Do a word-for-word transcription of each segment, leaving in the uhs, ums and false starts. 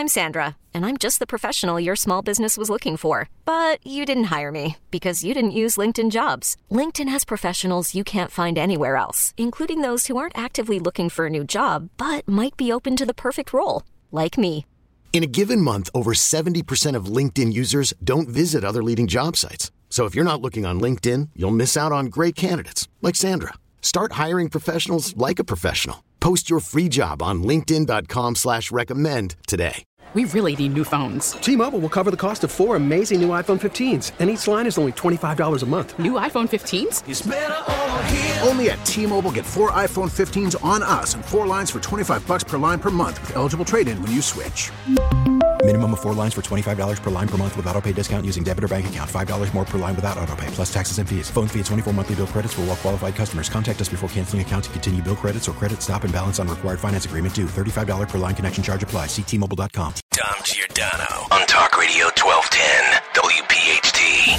I'm Sandra, and I'm just the professional your small business was looking for. But you didn't hire me because you didn't use LinkedIn Jobs. LinkedIn has professionals you can't find anywhere else, including those who aren't actively looking for a new job, but might be open to the perfect role, like me. In a given month, over seventy percent of LinkedIn users don't visit other leading job sites. So if you're not looking on LinkedIn, you'll miss out on great candidates like Sandra. Start hiring professionals like a professional. Post your free job on linkedin dot com slash recommend today. We really need new phones. T-Mobile will cover the cost of four amazing new iPhone fifteens, and each line is only twenty-five dollars a month. New iPhone fifteens? It's better over here. Only at T-Mobile, get four iPhone fifteens on us and four lines for twenty-five bucks per line per month with eligible trade-in when you switch. Minimum of four lines for twenty-five dollars per line per month with autopay discount using debit or bank account. five dollars more per line without autopay, plus taxes and fees. Phone fee at twenty-four monthly bill credits for well-qualified customers. Contact us before canceling account to continue bill credits or credit stop and balance on required finance agreement due. thirty-five dollars per line connection charge applies. See T Mobile dot com. Dom Giordano on Talk Radio twelve ten W P H T.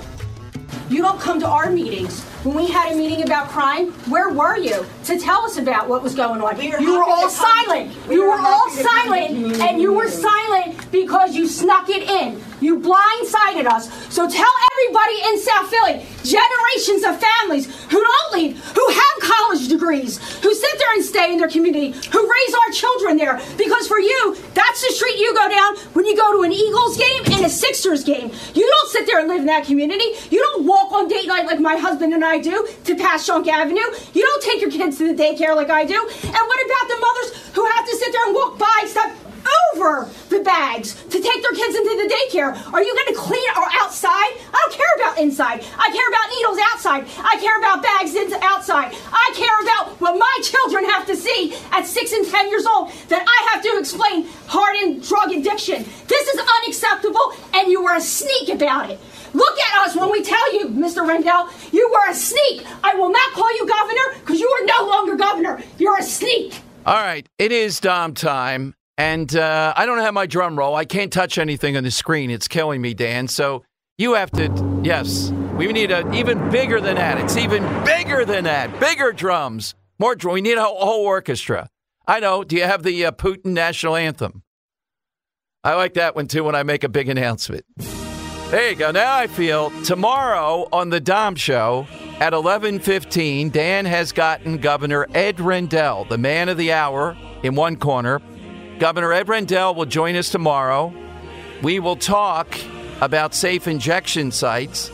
You don't come to our meetings. When we had a meeting about crime, where were you to tell us about what was going on? You were all silent. You were all silent, and you were silent because you snuck it in. You blindsided us. So tell everybody in South Philly, generations of families who don't leave, who have college degrees, who sit there and stay in their community, who raise our children there. Because for you, that's the street you go down when you go to an Eagles game and a Sixers game. You don't sit there and live in that community. You don't walk on date night like my husband and I do to Passyunk Avenue. You don't take your kids to the daycare like I do. And what about the mothers who have to sit there and walk by, step over the bags to take their kids into the daycare? Are you going to clean or outside? I don't care about inside. I care about needles outside. I care about bags in, outside. I care about what my children have to see at six and ten years old that I have to explain hardened drug addiction. This is unacceptable, and you were a sneak about it. Look at us when we tell you, Mister Rendell, you were a sneak. I will not call you governor because you are no longer governor. You're a sneak. All right, it is Dom time. And uh, I don't have my drum roll. I can't touch anything on the screen. It's killing me, Dan. So you have to, yes, we need a even bigger than that. It's even bigger than that. Bigger drums. More drum. We need a whole, whole orchestra. I know. Do you have the uh, Putin national anthem? I like that one, too, when I make a big announcement. There you go. Now I feel tomorrow on the Dom Show at eleven fifteen, Dan has gotten Governor Ed Rendell, the man of the hour, in one corner. Governor Ed Rendell will join us tomorrow. We will talk about safe injection sites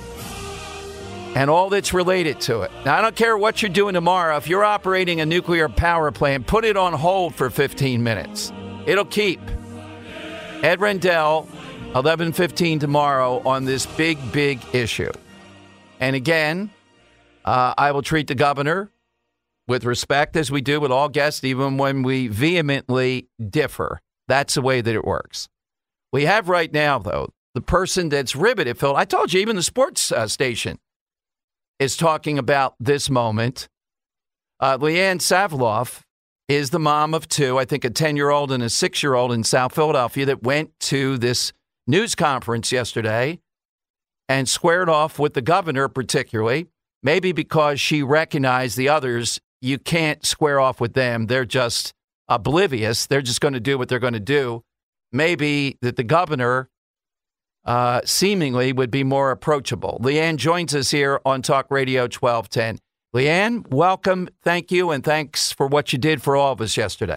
and all that's related to it. Now, I don't care what you're doing tomorrow. If you're operating a nuclear power plant, put it on hold for fifteen minutes. It'll keep. Ed Rendell, eleven fifteen tomorrow on this big, big issue. And again, uh, I will treat the governor with respect, as we do with all guests, even when we vehemently differ. That's the way that it works. We have right now, though, the person that's riveted, Phil. I told you, even the sports uh, station is talking about this moment. Uh, Leanne Savloff is the mom of two, I think a ten-year-old and a six-year-old in South Philadelphia that went to this news conference yesterday and squared off with the governor particularly, maybe because she recognized the others. You can't square off with them. They're just oblivious. They're just going to do what they're going to do. Maybe that the governor uh, seemingly would be more approachable. Leanne joins us here on Talk Radio twelve ten. Leanne, welcome. Thank you. And thanks for what you did for all of us yesterday.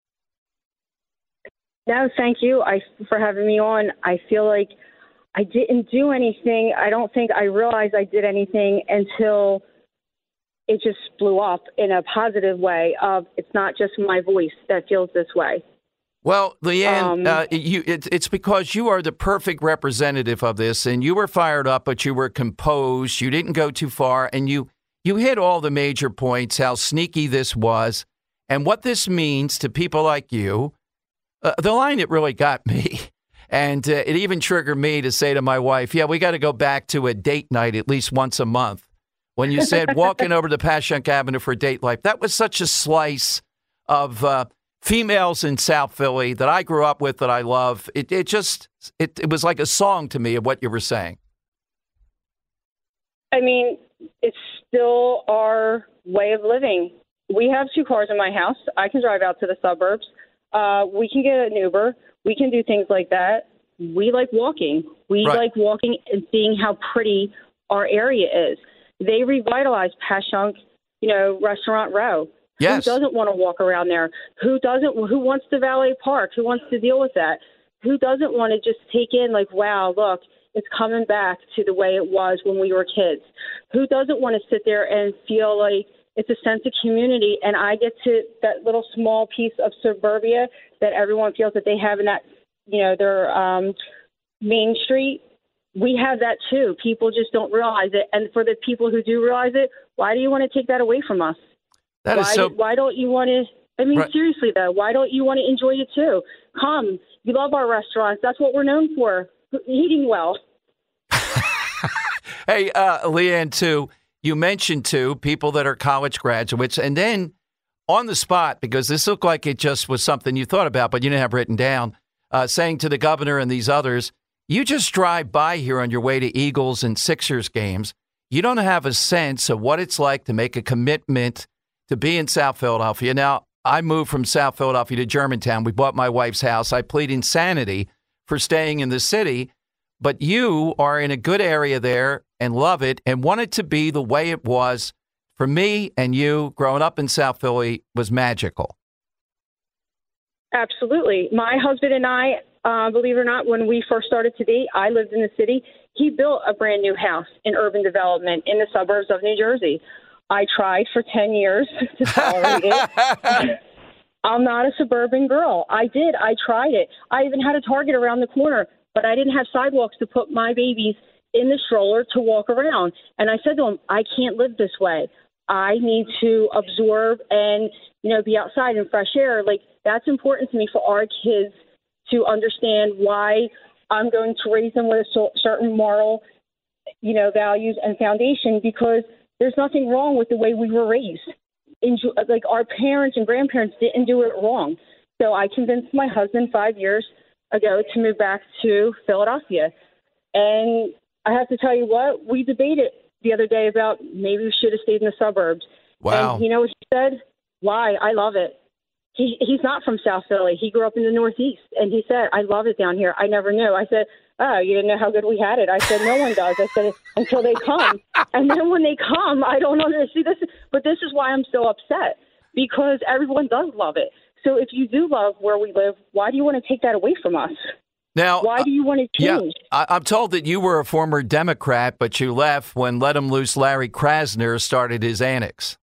No, thank you I, for having me on. I feel like I didn't do anything. I don't think I realized I did anything until it just blew up in a positive way of it's not just my voice that feels this way. Well, Leanne, um, uh, you, it, it's because you are the perfect representative of this, and you were fired up, but you were composed. You didn't go too far, and you, you hit all the major points, how sneaky this was, and what this means to people like you. Uh, the line that really got me, and uh, it even triggered me to say to my wife, yeah, we got to go back to a date night at least once a month. When you said walking over to Passyunk Avenue for date life, that was such a slice of uh, females in South Philly that I grew up with, that I love. It, it just, it, it was like a song to me of what you were saying. I mean, it's still our way of living. We have two cars in my house. I can drive out to the suburbs. Uh, we can get an Uber. We can do things like that. We like walking. We Right. like walking and seeing how pretty our area is. They revitalized Passyunk, you know, Restaurant Row. Yes. Who doesn't want to walk around there? Who doesn't? Who wants to valet park? Who wants to deal with that? Who doesn't want to just take in like, wow, look, it's coming back to the way it was when we were kids? Who doesn't want to sit there and feel like it's a sense of community, and I get to that little small piece of suburbia that everyone feels that they have in that, you know, their um, Main Street. We have that too. People just don't realize it. And for the people who do realize it, why do you want to take that away from us? That why, is so. why don't you want to? I mean, Right. seriously though, why don't you want to enjoy it too? Come, you love our restaurants. That's what we're known for, eating well. Hey, uh, Leanne, too, you mentioned, too, people that are college graduates, and then on the spot, because this looked like it just was something you thought about, but you didn't have written down, uh, saying to the governor and these others, you just drive by here on your way to Eagles and Sixers games. You don't have a sense of what it's like to make a commitment to be in South Philadelphia. Now, I moved from South Philadelphia to Germantown. We bought my wife's house. I plead insanity for staying in the city. But you are in a good area there and love it and want it to be the way it was for me and you growing up in South Philly was magical. Absolutely. My husband and I, uh, believe it or not, when we first started to date, I lived in the city. He built a brand new house in urban development in the suburbs of New Jersey. I tried for ten years to tolerate it. I'm not a suburban girl. I did. I tried it. I even had a Target around the corner, but I didn't have sidewalks to put my babies in the stroller to walk around. And I said to him, I can't live this way. I need to absorb and, you know, be outside in fresh air. Like, that's important to me for our kids to understand why I'm going to raise them with a certain moral, you know, values and foundation, because there's nothing wrong with the way we were raised. Enjoy, like, our parents and grandparents didn't do it wrong. So I convinced my husband five years ago to move back to Philadelphia. And I have to tell you what, we debated the other day about maybe we should have stayed in the suburbs. Wow. And you know what he said? Why? I love it. He He's not from South Philly. He grew up in the Northeast. And he said, I love it down here. I never knew. I said, oh, you didn't know how good we had it. I said, no one does. I said, until they come. And then when they come, I don't understand this. But this is why I'm so upset, because everyone does love it. So if you do love where we live, why do you want to take that away from us? Now, why do you want to change? Yeah, I, I'm told that you were a former Democrat, but you left when Let 'Em Loose Larry Krasner started his annex.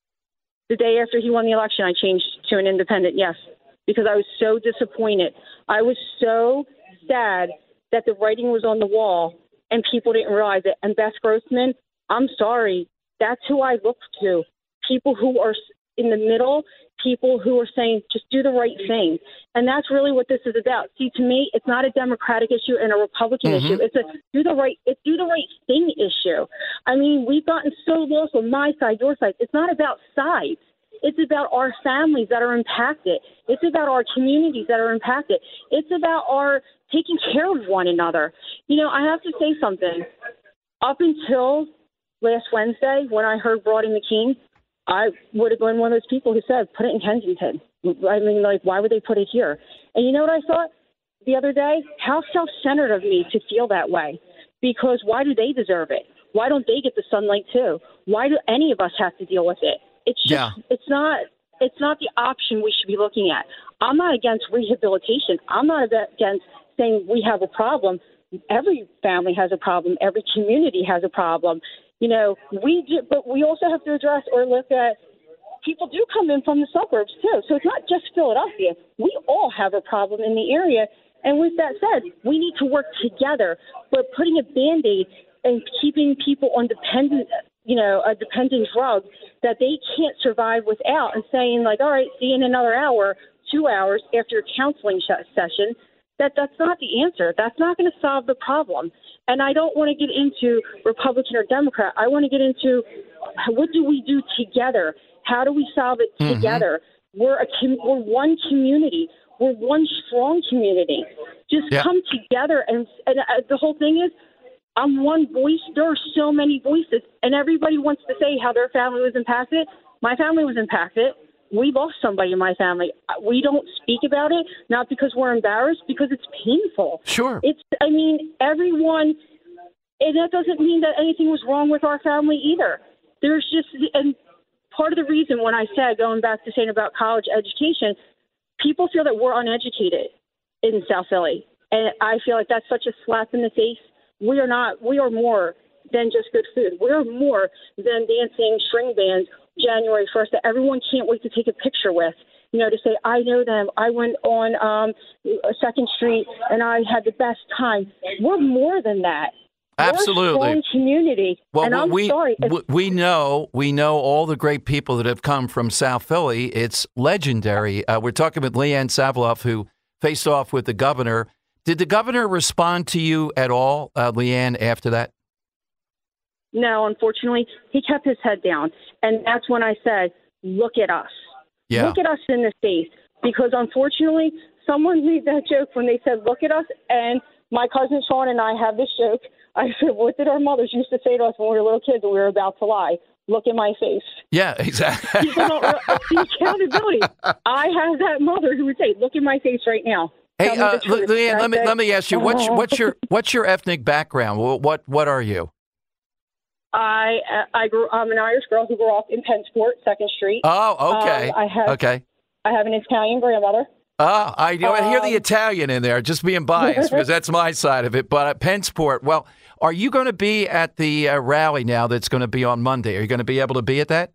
The day after he won the election, I changed to an independent, yes, because I was so disappointed. I was so sad that the writing was on the wall and people didn't realize it. And Beth Grossman, I'm sorry, that's who I look to. People who are in the middle, people who are saying, just do the right thing. And that's really what this is about. See, to me, it's not a Democratic issue and a Republican Mm-hmm. issue. It's a do the right, it's do the right thing issue. I mean, we've gotten so lost on my side, your side. It's not about sides. It's about our families that are impacted. It's about our communities that are impacted. It's about our taking care of one another. You know, I have to say something. Up until last Wednesday, when I heard Brodie McKean, I would have been one of those people who said, put it in Kensington. I mean, like, why would they put it here? And you know what I thought the other day? How self-centered of me to feel that way. Because why do they deserve it? Why don't they get the sunlight too? Why do any of us have to deal with it? It's just, Yeah. it's not, it's not the option we should be looking at. I'm not against rehabilitation. I'm not against saying we have a problem. Every family has a problem. Every community has a problem. You know, we do, but we also have to address or look at people do come in from the suburbs too. So it's not just Philadelphia. We all have a problem in the area. And with that said, we need to work together. But putting a Band-Aid and keeping people on dependent, you know, a dependent drug that they can't survive without, and saying like, all right, see you in another hour, two hours after your counseling sh- session, that that's not the answer. That's not going to solve the problem. And I don't want to get into Republican or Democrat. I want to get into what do we do together? How do we solve it Mm-hmm. together? We're a com- we're one community. We're one strong community. Just Yeah. come together. And, and uh, the whole thing is, I'm one voice. There are so many voices, and everybody wants to say how their family was impacted. My family was impacted. we lost somebody in my family. We don't speak about it, not because we're embarrassed, because it's painful. Sure. It's, I mean, everyone, and that doesn't mean that anything was wrong with our family either. There's just, and part of the reason when I said, going back to saying about college education, people feel that we're uneducated in South Philly. And I feel like that's such a slap in the face. We are not, we are more than just good food. We are more than dancing string bands January first that everyone can't wait to take a picture with. You know, to say, I know them. I went on um, second Street and I had the best time. We're more than that. Absolutely. We're a strong community. Well, and I'm we, sorry. we we know we know all the great people that have come from South Philly. It's legendary. Uh, we're talking with Leanne Savloff, who faced off with the governor. Did the governor respond to you at all, uh, Leanne, after that? No, unfortunately, he kept his head down. And that's when I said, look at us. Yeah. Look at us in the face. Because unfortunately, someone made that joke when they said, look at us. And my cousin Sean and I have this joke. I said, what did our mothers used to say to us when we were little kids and we were about to lie? Look at my face. Yeah, exactly. The accountability. I have that mother who would say, look at my face right now. Hey, uh, Leanne, let me let me ask you, what's what's your what's your ethnic background? What what are you? I I grew. I'm an Irish girl who grew up in Pensport, Second Street. Oh, okay. Um, I have, okay. I have an Italian grandmother. Ah, I, you know, I hear the Um, Italian in there, just being biased because that's my side of it. But at Pensport, well, are you going to be at the uh, rally now that's going to be on Monday? Are you going to be able to be at that?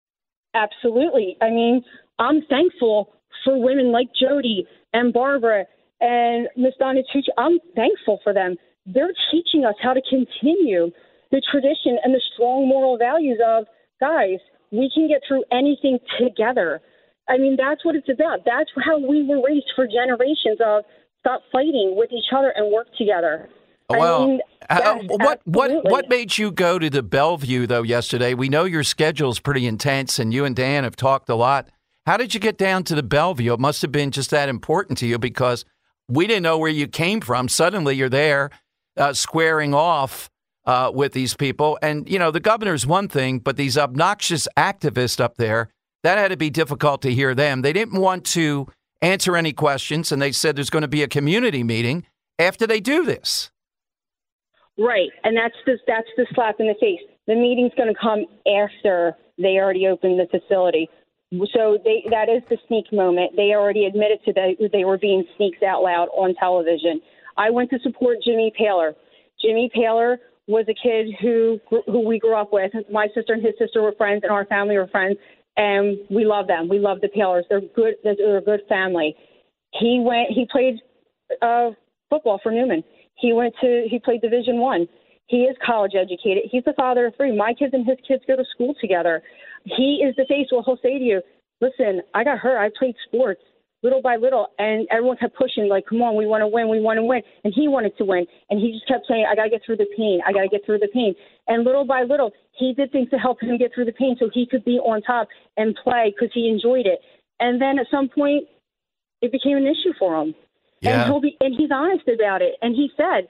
Absolutely. I mean, I'm thankful for women like Jody and Barbara and Miss Donna Tucci. I'm thankful for them. They're teaching us how to continue the tradition and the strong moral values of, guys, we can get through anything together. I mean, that's what it's about. That's how we were raised for generations of stop fighting with each other and work together. Well, I mean, uh, yes, what what absolutely. what made you go to the Bellevue though yesterday? We know your schedule's pretty intense, and you and Dan have talked a lot. How did you get down to the Bellevue? It must have been just that important to you because we didn't know where you came from. Suddenly, you're there, uh, squaring off uh, with these people, and you know the governor's one thing, but these obnoxious activists up there. That had to be difficult to hear them. They didn't want to answer any questions, and they said there's going to be a community meeting after they do this. Right, and that's the, that's the slap in the face. The meeting's going to come after they already opened the facility. So they, that is the sneak moment. They already admitted to that they were being sneaks out loud on television. I went to support Jimmy Paler. Jimmy Paler was a kid who who we grew up with. My sister and his sister were friends, and our family were friends. And we love them. We love the Palers. They're good. They're a good family. He went. He played uh, football for Newman. He went to. He played Division One. He is college educated. He's the father of three. My kids and his kids go to school together. He is the face. Well, he'll say to you, "Listen, I got hurt. I played sports little by little, and everyone kept pushing. Like, come on, we want to win. We want to win." And he wanted to win, and he just kept saying, "I got to get through the pain. I got to get through the pain." And little by little, he did things to help him get through the pain so he could be on top and play because he enjoyed it. And then at some point, it became an issue for him. Yeah. And he'll be, and he's honest about it. And he said,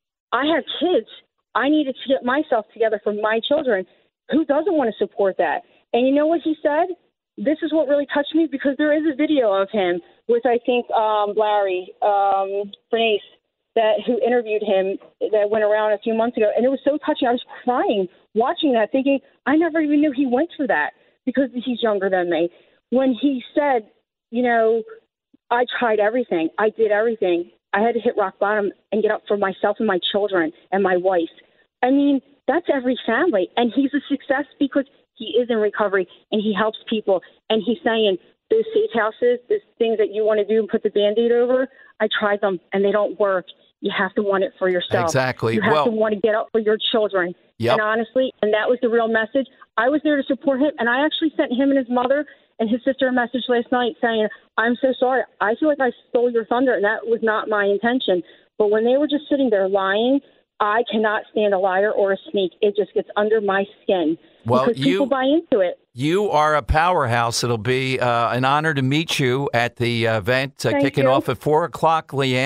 I have kids. I needed to get myself together for my children. Who doesn't want to support that? And you know what he said? This is what really touched me because there is a video of him with, I think, um, Larry um, Bernace, that who interviewed him that went around a few months ago. And it was so touching. I was crying watching that, thinking, I never even knew he went through that because he's younger than me. When he said, you know, I tried everything. I did everything. I had to hit rock bottom and get up for myself and my children and my wife. I mean, that's every family. And he's a success because he is in recovery and he helps people. And he's saying, those safe houses, those things that you want to do and put the Band-Aid over, I tried them and they don't work. You have to want it for yourself. Exactly. You have well, to want to get up for your children. Yep. And honestly, and that was the real message. I was there to support him, and I actually sent him and his mother and his sister a message last night saying, I'm so sorry. I feel like I stole your thunder, and that was not my intention. But when they were just sitting there lying, I cannot stand a liar or a sneak. It just gets under my skin. Well, because you, people buy into it. You are a powerhouse. It'll be uh, an honor to meet you at the event uh, kicking you. off at four o'clock, Leanne.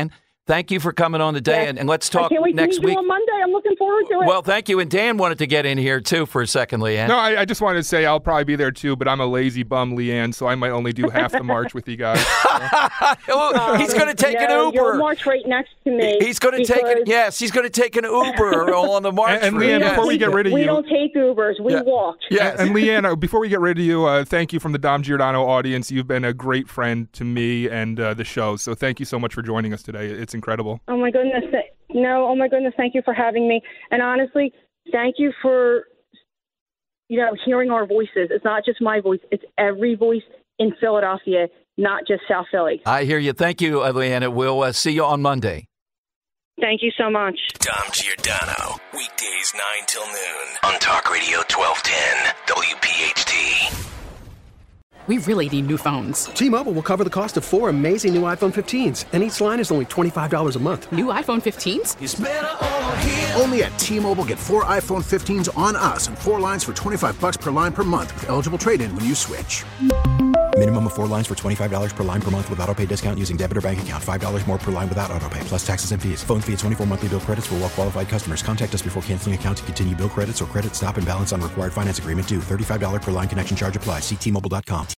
Thank you for coming on today, Yes. and, and let's I talk can't wait next to meet week. you on Monday. I'm looking forward to it. Well, thank you. And Dan wanted to get in here, too, for a second, Leanne. No, I, I just wanted to say I'll probably be there, too, but I'm a lazy bum, Leanne, so I might only do half the march with you guys. Oh, he's going to take no, an Uber. You'll march right next to me. He's going to take it. Yes, he's going to take an Uber on the march. And, and route. Leanne, Yes. before we get rid of we you, don't take Ubers. We Yeah. walk. Yes. and Leanne, uh, before we get rid of you, uh, thank you from the Dom Giordano audience. You've been a great friend to me and uh, the show, so thank you so much for joining us today. It's incredible. Oh my goodness. th- No, oh my goodness. Thank you for having me. And honestly, thank you for, you know, hearing our voices. It's not just my voice. It's every voice in Philadelphia, not just South Philly. I hear you. Thank you, uh, Leanne. We'll uh, see you on Monday. Thank you so much. Dom Giordano, weekdays nine till noon on Talk Radio twelve ten W P H T. We really need new phones. T-Mobile will cover the cost of four amazing new iPhone fifteens, and each line is only twenty-five dollars a month. New iPhone fifteens? Only at T-Mobile, get four iPhone fifteens on us and four lines for twenty-five bucks per line per month with eligible trade-in when you switch. Minimum of four lines for twenty-five dollars per line per month with autopay discount using debit or bank account. five dollars more per line without autopay, plus taxes and fees. Phone fee at twenty-four monthly bill credits for well-qualified customers. Contact us before canceling account to continue bill credits or credit stop and balance on required finance agreement due. thirty-five dollars per line connection charge applies. See T Mobile dot com.